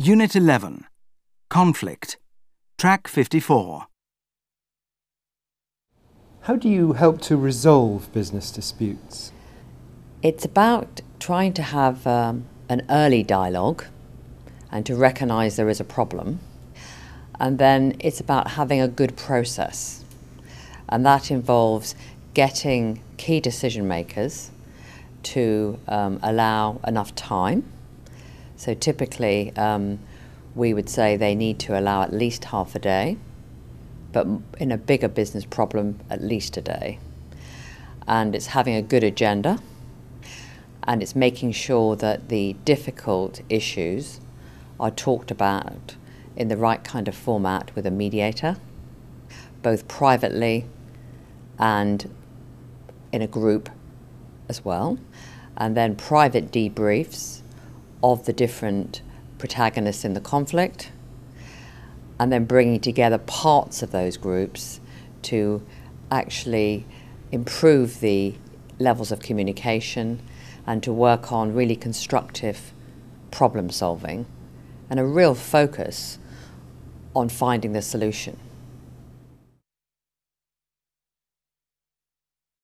Unit 11. Conflict. Track 54. How do you help to resolve business disputes? It's about trying to have an early dialogue and to recognise there is a problem. And then it's about having a good process. And that involves getting key decision makers to allow enough time. So typically we would say they need to allow at least half a day, but in a bigger business problem, at least a day. And it's having a good agenda, and it's making sure that the difficult issues are talked about in the right kind of format with a mediator, both privately and in a group as well, and then private debriefs of the different protagonists in the conflict, and then bringing together parts of those groups to actually improve the levels of communication and to work on really constructive problem solving and a real focus on finding the solution.